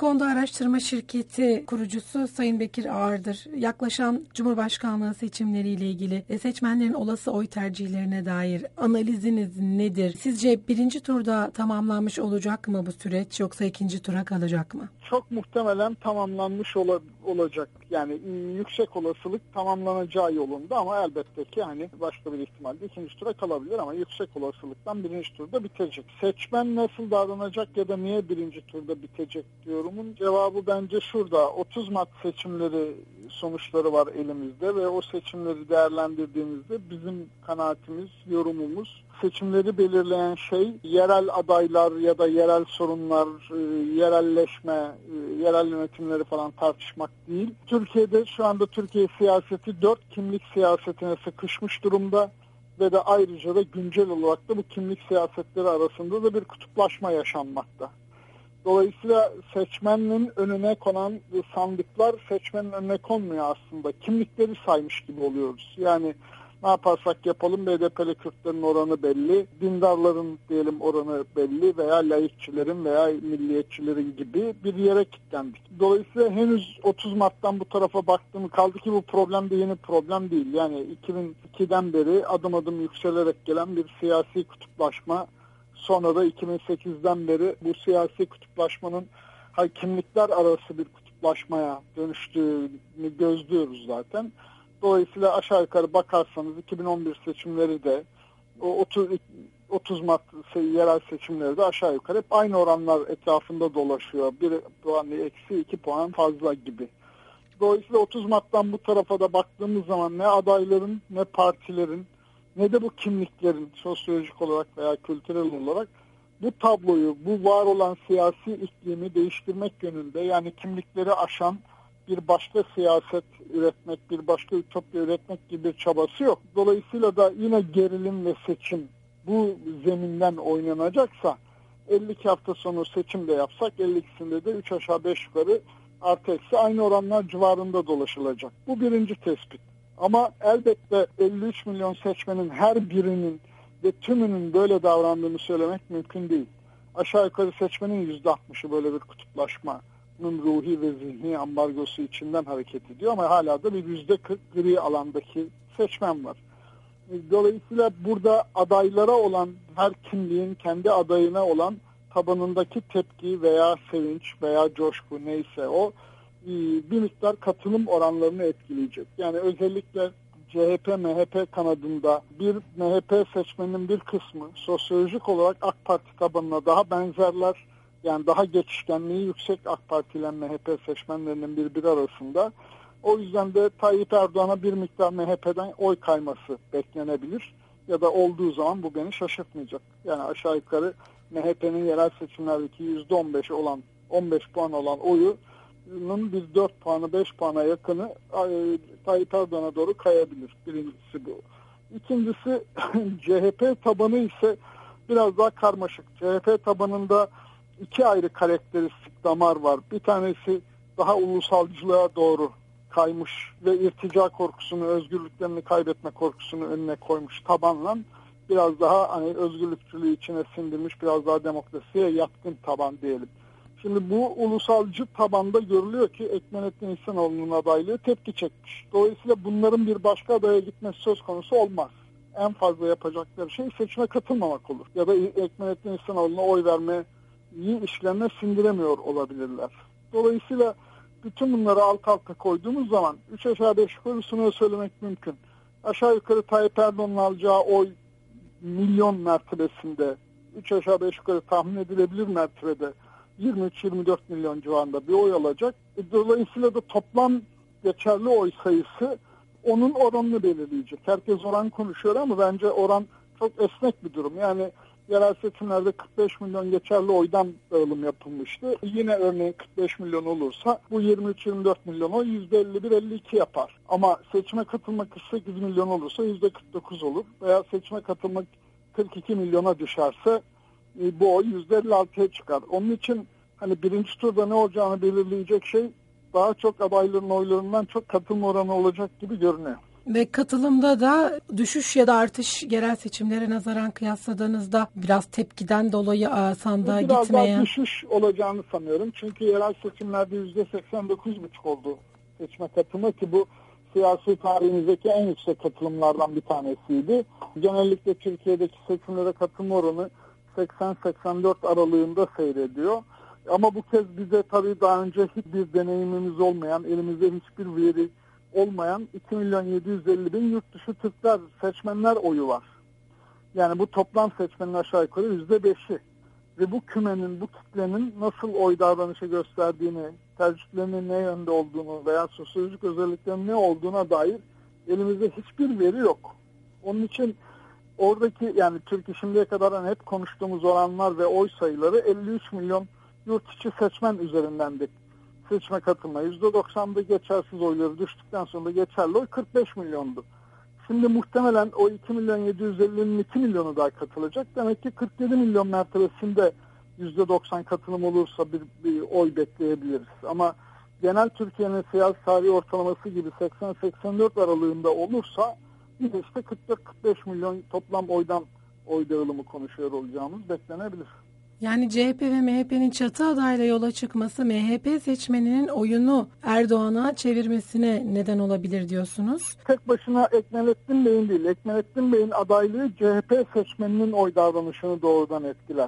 Konda Araştırma Şirketi kurucusu Sayın Bekir Ağırdır. Yaklaşan Cumhurbaşkanlığı seçimleriyle ilgili seçmenlerin olası oy tercihlerine dair analiziniz nedir? Sizce birinci turda tamamlanmış olacak mı bu süreç, yoksa ikinci tura kalacak mı? Çok muhtemelen tamamlanmış olacak. Yani yüksek olasılık tamamlanacağı yolunda, ama elbette ki başka bir ihtimalle ikinci tura kalabilir, ama yüksek olasılıktan birinci turda bitecek. Seçmen nasıl davranacak ya da niye birinci turda bitecek diyorumun cevabı bence şurada. 30 Mart seçimleri sonuçları var elimizde ve o seçimleri değerlendirdiğimizde bizim kanaatimiz, yorumumuz, seçimleri belirleyen şey yerel adaylar ya da yerel sorunlar, yerelleşme, yerel yönetimleri falan tartışmak değil. Türkiye'de şu anda Türkiye siyaseti 4 kimlik siyasetine sıkışmış durumda ve de ayrıca da güncel olarak da bu kimlik siyasetleri arasında da bir kutuplaşma yaşanmakta. Dolayısıyla seçmenin önüne konan sandıklar seçmenin önüne konmuyor aslında. Kimlikleri saymış gibi oluyoruz. Yani ne yaparsak yapalım BDP'li Kürtlerin oranı belli, dindarların diyelim oranı belli veya laikçilerin veya milliyetçilerin gibi bir yere kilitlendik. Dolayısıyla henüz 30 Mart'tan bu tarafa baktığım kaldı ki bu problem de yeni problem değil. Yani 2002'den beri adım adım yükselerek gelen bir siyasi kutuplaşma. Sonra da 2008'den beri bu siyasi kutuplaşmanın kimlikler arası bir kutuplaşmaya dönüştüğünü gözlüyoruz zaten. Dolayısıyla aşağı yukarı bakarsanız 2011 seçimleri de o 30 Mart yerel seçimleri de aşağı yukarı hep aynı oranlar etrafında dolaşıyor. 1 puan eksi 2 puan fazla gibi. Dolayısıyla 30 Mart'tan bu tarafa da baktığımız zaman ne adayların ne partilerin ne de bu kimliklerin sosyolojik olarak veya kültürel olarak bu tabloyu, bu var olan siyasi iklimi değiştirmek yönünde, yani kimlikleri aşan bir başka siyaset üretmek, bir başka ütopya üretmek gibi bir çabası yok. Dolayısıyla da yine gerilim ve seçim bu zeminden oynanacaksa 52 hafta sonu seçim de yapsak 52'sinde de 3 aşağı 5 yukarı artı eksi aynı oranlar civarında dolaşılacak. Bu birinci tespit. Ama elbette 53 milyon seçmenin her birinin ve tümünün böyle davrandığını söylemek mümkün değil. Aşağı yukarı seçmenin %60'ı böyle bir kutuplaşmanın ruhi ve zihni ambargosu içinden hareket ediyor, ama hala da bir %40 gri alandaki seçmen var. Dolayısıyla burada adaylara olan, her kimliğin kendi adayına olan tabanındaki tepki veya sevinç veya coşku neyse o bir miktar katılım oranlarını etkileyecek. Yani özellikle CHP, MHP kanadında bir MHP seçmenin bir kısmı sosyolojik olarak AK Parti tabanına daha benzerler. Yani daha geçişkenliği yüksek AK Parti ile MHP seçmenlerinin birbiri arasında. O yüzden de Tayyip Erdoğan'a bir miktar MHP'den oy kayması beklenebilir. Ya da olduğu zaman bu beni şaşırtmayacak. Yani aşağı yukarı MHP'nin yerel seçimlerdeki %15 olan, 15 puan olan oyunun bir 4 puanı 5 puana yakını Tayyip Erdoğan'a doğru kayabilir. Birincisi bu. İkincisi CHP tabanı ise biraz daha karmaşık. CHP tabanında iki ayrı karakteristik damar var. Bir tanesi daha ulusalcılığa doğru kaymış ve irtica korkusunu, özgürlüklerini kaybetme korkusunu önüne koymuş tabanla biraz daha özgürlükçülüğü içine sindirmiş, biraz daha demokrasiye yatkın taban diyelim. Şimdi bu ulusalcı tabanda görülüyor ki Ekmelettin İhsanoğlu'nun adaylığı tepki çekmiş. Dolayısıyla bunların bir başka adaya gitmesi söz konusu olmaz. En fazla yapacakları şey seçime katılmamak olur. Ya da Ekmelettin İhsanoğlu'na oy vermeyi işlerine sindiremiyor olabilirler. Dolayısıyla bütün bunları alt alta koyduğumuz zaman 3 aşağı 5 yukarısını söylemek mümkün. Aşağı yukarı Tayyip Erdoğan'ın alacağı oy milyon mertebesinde, 3 aşağı 5 yukarı tahmin edilebilir mertebede 23-24 milyon civarında bir oy alacak. Dolayısıyla da toplam geçerli oy sayısı onun oranını belirleyecek. Herkes oran konuşuyor ama bence oran çok esnek bir durum. Yani yerel seçimlerde 45 milyon geçerli oydan dağılım yapılmıştı. Yine örneğin 45 milyon olursa bu 23-24 milyon oy %51-52 yapar. Ama seçime katılmak 48 milyon olursa %49 olur. Veya seçime katılmak 42 milyona düşerse bu oy %56'ya çıkar. Onun için birinci turda ne olacağını belirleyecek şey daha çok adayların oylarından çok katılma oranı olacak gibi görünüyor. Ve katılımda da düşüş ya da artış genel seçimlere nazaran kıyasladığınızda biraz tepkiden dolayı sandığa biraz gitmeyen... daha düşüş olacağını sanıyorum. Çünkü yerel seçimlerde %89,5 oldu seçme katılımı ki bu siyasi tarihimizdeki en yüksek katılımlardan bir tanesiydi. Genellikle Türkiye'deki seçimlere katılma oranı 80-84 aralığında seyrediyor. Ama bu kez bize tabii daha önce hiçbir deneyimimiz olmayan, elimizde hiçbir veri olmayan 2.750.000 yurt dışı Türkler, seçmenler oyu var. Yani bu toplam seçmenin aşağı yukarı %5'i. Ve bu kümenin, bu kitlenin nasıl oy davranışı gösterdiğini, tercihlerinin ne yönde olduğunu veya sosyolojik özelliklerinin ne olduğuna dair elimizde hiçbir veri yok. Onun için oradaki, yani Türkiye şimdiye kadar hep konuştuğumuz oranlar ve oy sayıları 53 milyon yurt içi seçmen üzerindendi. Seçme katılma %90'da geçersiz oyları düştükten sonra geçerli oy 45 milyondu. Şimdi muhtemelen o 2.750.000'in 2 milyonu daha katılacak. Demek ki 47 milyon mertebesinde %90 katılım olursa bir oy bekleyebiliriz. Ama genel Türkiye'nin siyasi tarihi ortalaması gibi 80-84 aralığında olursa biz işte 44-45 milyon toplam oy dağılımı konuşuyor olacağımız beklenebilir. Yani CHP ve MHP'nin çatı adayla yola çıkması MHP seçmeninin oyunu Erdoğan'a çevirmesine neden olabilir diyorsunuz. Tek başına Ekmelettin Bey'in değil, Ekmelettin Bey'in adaylığı CHP seçmeninin oy davranışını doğrudan etkiler.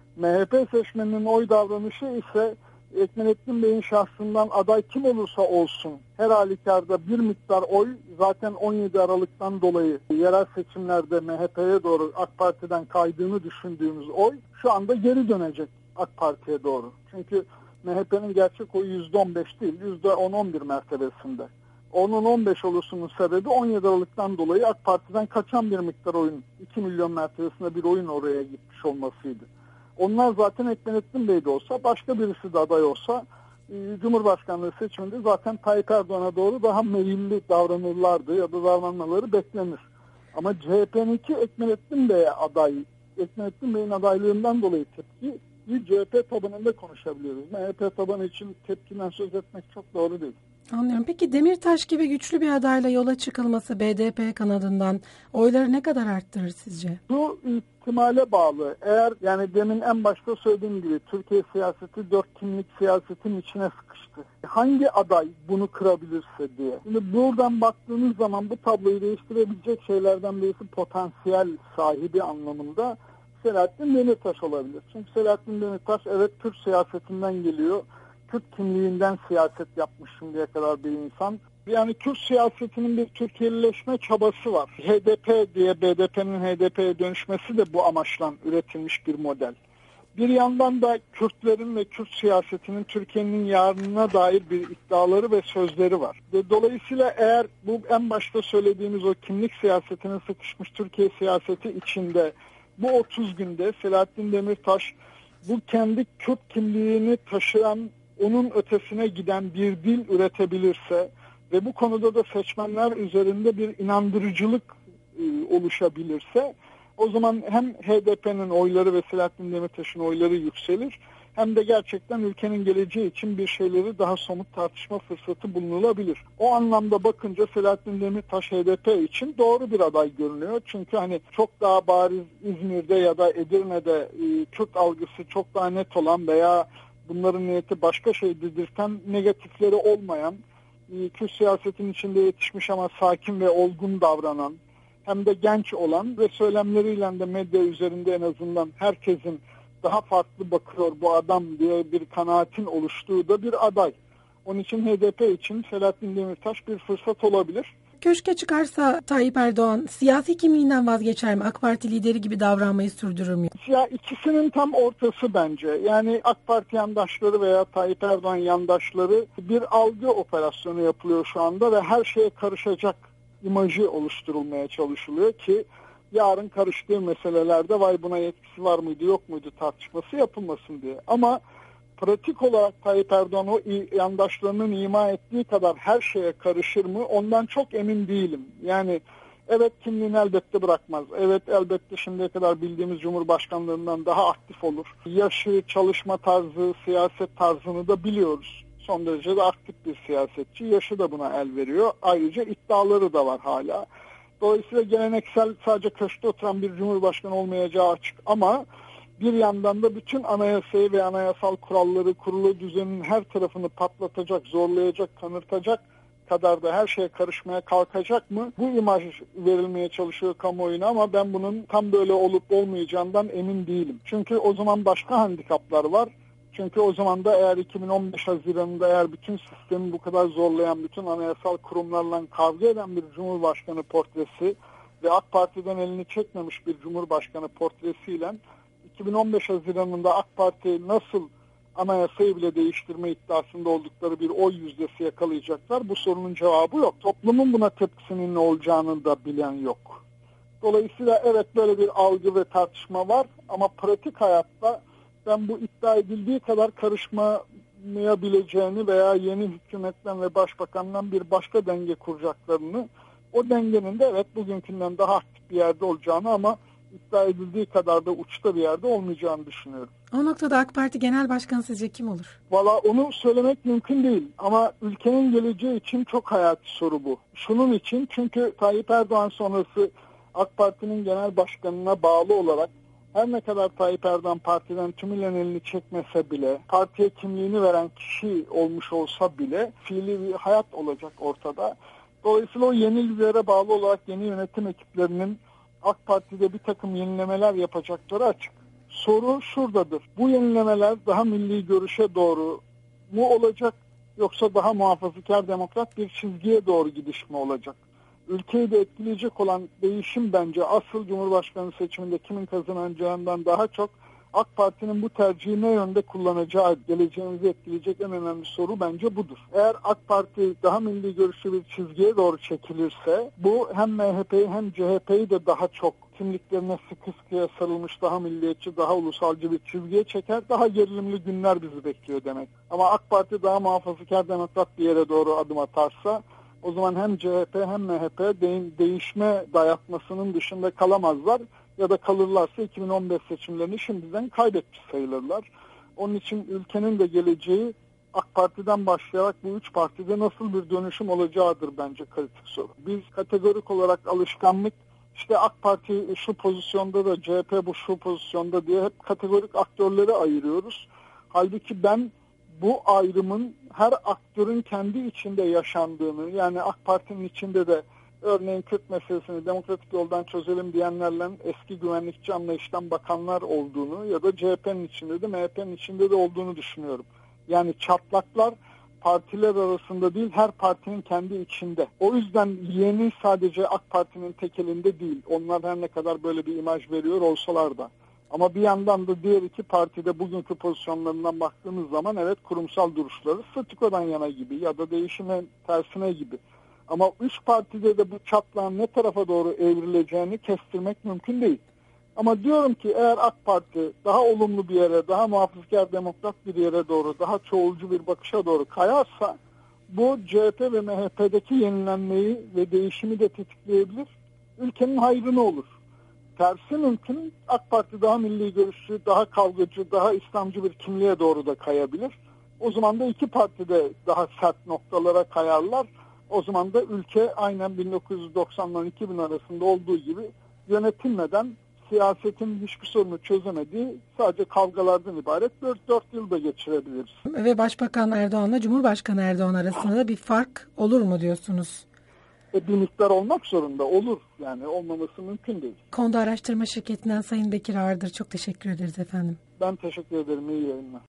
MHP seçmeninin oy davranışı ise Ekmelettin Bey'in şahsından aday kim olursa olsun her halükarda bir miktar oy, zaten 17 Aralık'tan dolayı yerel seçimlerde MHP'ye doğru AK Parti'den kaydığını düşündüğümüz oy şu anda geri dönecek AK Parti'ye doğru. Çünkü MHP'nin gerçek oyu %15 değil, %10-11 mertebesinde. 10-15 olursunun sebebi 17 Aralık'tan dolayı AK Parti'den kaçan bir miktar oyun, 2 milyon mertebesinde bir oyun oraya gitmiş olmasıydı. Onlar zaten Ekmelettin Bey de olsa, başka birisi de aday olsa Cumhurbaşkanlığı seçiminde zaten Tayyip Erdoğan'a doğru daha meyilli davranırlardı ya da davranmaları beklenir. Ama CHP'ninki Ekmelettin Bey'e aday, Ekmelettin Bey'in adaylığından dolayı tepki CHP tabanında konuşabiliyoruz. MHP tabanı için tepkiden söz etmek çok doğru değil. Anlıyorum. Peki Demirtaş gibi güçlü bir adayla yola çıkılması BDP kanadından oyları ne kadar arttırır sizce? Bu ihtimale bağlı. Eğer, yani demin en başta söylediğim gibi Türkiye siyaseti 4 kimlik siyasetin içine sıkıştı. Hangi aday bunu kırabilirse diye. Şimdi buradan baktığınız zaman bu tabloyu değiştirebilecek şeylerden birisi potansiyel sahibi anlamında Selahattin Demirtaş olabilir. Çünkü Selahattin Demirtaş evet Türk siyasetinden geliyor. Kürt kimliğinden siyaset yapmış şimdiye kadar bir insan. Yani Kürt siyasetinin bir Türkiye'lileşme çabası var. HDP diye BDP'nin HDP'ye dönüşmesi de bu amaçla üretilmiş bir model. Bir yandan da Kürtlerin ve Kürt siyasetinin Türkiye'nin yarınına dair bir iddiaları ve sözleri var. Dolayısıyla eğer bu en başta söylediğimiz o kimlik siyasetine sıkışmış Türkiye siyaseti içinde bu 30 günde Selahattin Demirtaş bu kendi Kürt kimliğini taşıyan, onun ötesine giden bir dil üretebilirse ve bu konuda da seçmenler üzerinde bir inandırıcılık oluşabilirse o zaman hem HDP'nin oyları ve Selahattin Demirtaş'ın oyları yükselir hem de gerçekten ülkenin geleceği için bir şeyleri daha somut tartışma fırsatı bulunulabilir. O anlamda bakınca Selahattin Demirtaş HDP için doğru bir aday görünüyor. Çünkü hani çok daha bariz İzmir'de ya da Edirne'de Kürt algısı çok daha net olan veya bunların niyeti başka şey dedirten negatifleri olmayan, Kürt siyasetin içinde yetişmiş ama sakin ve olgun davranan, hem de genç olan ve söylemleriyle de medya üzerinde en azından herkesin daha farklı bakıyor bu adam diye bir kanaatin oluştuğu da bir aday. Onun için HDP için Selahattin Demirtaş bir fırsat olabilir. Köşke çıkarsa Tayyip Erdoğan siyasi kimliğinden vazgeçer mi? AK Parti lideri gibi davranmayı sürdürür mü? Ya ikisinin tam ortası bence. Yani AK Parti yandaşları veya Tayyip Erdoğan yandaşları bir algı operasyonu yapılıyor şu anda ve her şeye karışacak imajı oluşturulmaya çalışılıyor ki yarın karıştığı meselelerde vay buna yetkisi var mıydı yok muydu tartışması yapılmasın diye. Ama pratik olarak Tayyip Erdoğan o yandaşlarının ima ettiği kadar her şeye karışır mı ondan çok emin değilim. Yani evet kimliğini elbette bırakmaz. Evet elbette şimdiye kadar bildiğimiz Cumhurbaşkanlığından daha aktif olur. Yaşı, çalışma tarzı, siyaset tarzını da biliyoruz. Son derece de aktif bir siyasetçi. Yaşı da buna el veriyor. Ayrıca iddiaları da var hala. Dolayısıyla geleneksel sadece köşkte oturan bir cumhurbaşkanı olmayacağı açık ama bir yandan da bütün anayasayı ve anayasal kuralları, kurulu düzenin her tarafını patlatacak, zorlayacak, kanırtacak kadar da her şeye karışmaya kalkacak mı? Bu imaj verilmeye çalışıyor kamuoyuna ama ben bunun tam böyle olup olmayacağından emin değilim. Çünkü o zaman başka handikaplar var. Çünkü o zaman da eğer 2015 Haziran'ında eğer bütün sistemi bu kadar zorlayan, bütün anayasal kurumlarla kavga eden bir cumhurbaşkanı portresi ve AK Parti'den elini çekmemiş bir cumhurbaşkanı portresiyle 2015 Haziran'ında AK Parti nasıl anayasayı bile değiştirme iddiasında oldukları bir oy yüzdesi yakalayacaklar? Bu sorunun cevabı yok. Toplumun buna tepkisinin ne olacağını da bilen yok. Dolayısıyla evet böyle bir algı ve tartışma var ama pratik hayatta ben bu iddia edildiği kadar karışmayabileceğini veya yeni hükümetten ve başbakandan bir başka denge kuracaklarını, o dengenin de evet bugünkünden daha aktif bir yerde olacağını ama iddia edildiği kadar da uçta bir yerde olmayacağını düşünüyorum. O noktada AK Parti Genel Başkanı sizce kim olur? Valla onu söylemek mümkün değil ama ülkenin geleceği için çok hayati soru bu. Şunun için çünkü Tayyip Erdoğan sonrası AK Parti'nin genel başkanına bağlı olarak her ne kadar Tayyip Erdoğan partiden tümüyle elini çekmese bile, partiye kimliğini veren kişi olmuş olsa bile fiili bir hayat olacak ortada. Dolayısıyla o yeni lidere bağlı olarak yeni yönetim ekiplerinin AK Parti'de bir takım yenilemeler yapacakları açık. Soru şuradadır. Bu yenilemeler daha milli görüşe doğru mu olacak yoksa daha muhafazakar demokrat bir çizgiye doğru gidiş mi olacak? Ülkeyi de etkileyecek olan değişim bence asıl Cumhurbaşkanı seçiminde kimin kazanacağından daha çok AK Parti'nin bu tercihi ne yönde kullanacağı, geleceğimizi etkileyecek en önemli soru bence budur. Eğer AK Parti daha milli görüşlü bir çizgiye doğru çekilirse bu hem MHP'yi hem CHP'yi de daha çok kimliklerine sıkı sıkıya sarılmış daha milliyetçi, daha ulusalcı bir çizgiye çeker. Daha gerilimli günler bizi bekliyor demek. Ama AK Parti daha muhafazakar demokrat bir yere doğru adım atarsa o zaman hem CHP hem MHP değişme dayatmasının dışında kalamazlar ya da kalırlarsa 2015 seçimlerini şimdiden kaybetmiş sayılırlar. Onun için ülkenin de geleceği AK Parti'den başlayarak bu üç partide nasıl bir dönüşüm olacağıdır bence kritik soru. Biz kategorik olarak alışkanlık işte AK Parti şu pozisyonda da CHP bu şu pozisyonda diye hep kategorik aktörleri ayırıyoruz. Halbuki ben bu ayrımın her aktörün kendi içinde yaşandığını, yani AK Parti'nin içinde de örneğin Kürt meselesini demokratik yoldan çözelim diyenlerle eski güvenlikçi anlayıştan bakanlar olduğunu ya da CHP'nin içinde de MHP'nin içinde de olduğunu düşünüyorum. Yani çatlaklar partiler arasında değil, her partinin kendi içinde. O yüzden yeni sadece AK Parti'nin tek elinde değil. Onlar her ne kadar böyle bir imaj veriyor olsalar da. Ama bir yandan da diğer iki partide bugünkü pozisyonlarından baktığımız zaman evet kurumsal duruşları statükodan yana gibi ya da değişimin tersine gibi. Ama üç partide de bu çatlağın ne tarafa doğru evrileceğini kestirmek mümkün değil. Ama diyorum ki eğer AK Parti daha olumlu bir yere, daha muhafazakar demokrat bir yere doğru, daha çoğulcu bir bakışa doğru kayarsa bu CHP ve MHP'deki yenilenmeyi ve değişimi de tetikleyebilir. Ülkenin hayrına olur. Tersi mümkün. AK Parti daha milli görüşlü, daha kavgacı, daha İslamcı bir kimliğe doğru da kayabilir. O zaman da iki parti de daha sert noktalara kayarlar. O zaman da ülke aynen 1990'dan 2000 arasında olduğu gibi yönetilmeden siyasetin hiçbir sorunu çözemediği sadece kavgalardan ibaret 4 yılda geçirebiliriz. Ve Başbakan Erdoğan'la Cumhurbaşkanı Erdoğan arasında da bir fark olur mu diyorsunuz? Bir miktar olmak zorunda olur. Yani olmaması mümkün değil. Konda Araştırma Şirketi'nden Sayın Bekir Ağırdır. Çok teşekkür ederiz efendim. Ben teşekkür ederim. İyi yayınlar.